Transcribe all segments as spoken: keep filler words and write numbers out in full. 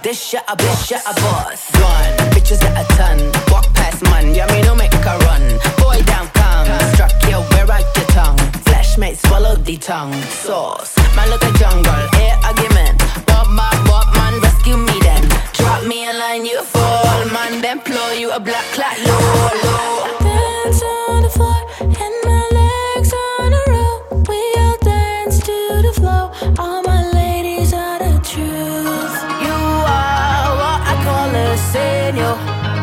this shit a bitch, shit a boss. Gone, bitches at a ton. Walk past man, yeah, me no make a run. Boy down come, struck you, wear out your tongue. Flesh mate, swallow the tongue. Sauce, man look a jungle, air argument. Bob, bob, bob, man, rescue me then. Drop me a line, you fall, man, then plow you a black clat, low, low. Dance on the floor, and my legs on a roll. We all dance to the flow. All my ladies are the truth. You are what I call a señor.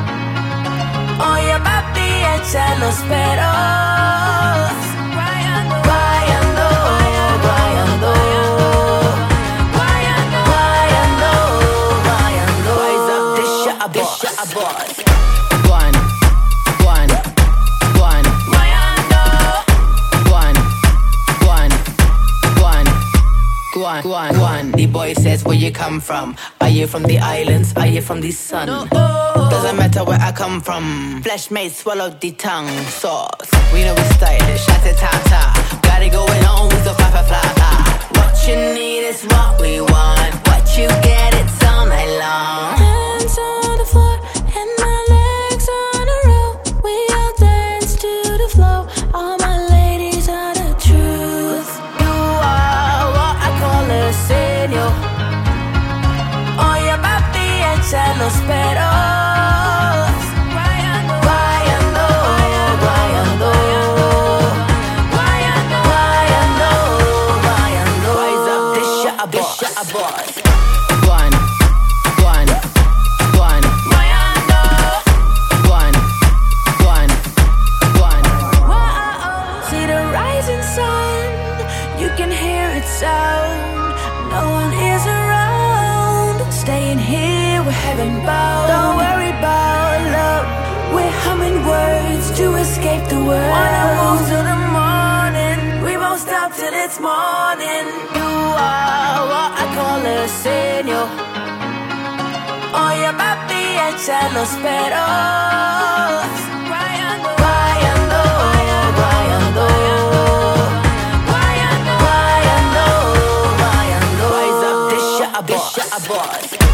Oye papi, echa los peros. Guayando, guayando, guayando, guayando, guayando. Rise up, this shit a boss, this shit a boss. One, one, one. Guayando. One, one, one. Guan, guan, guan. The boy says, where you come from? Are you from the islands? Are you from the sun? No. Doesn't matter where I come from. Flesh made swallow the tongue. Sauce, we know we stylish. Shut it, ta ta. Got it going on, we so fly, fly, fly, fly. What you need is what we want. What you get, it's all night long. Dance on the floor, and my legs on a roll. We all dance to the flow. All my ladies are the truth. You are what I call a señor. Oye papi, echa los peros. Guayando, guayando, guayando, guayando, guayando. Rise up, this shit a boss, this shit a boss. One, one, one. Guayando. One, one, one. Whoa, see the rising sun, you can hear it sound. No one is around. Staying here, we're heaven bound. Don't worry about love, we're humming words to escape the world. Wanna move till the morning, we won't stop till it's morning. You are what I call a señor. Oye papi, echa los peros. Guayando, guayando, guayando, guayando, guayando, guayando. Rise up, this shit a boss, this shit a boss.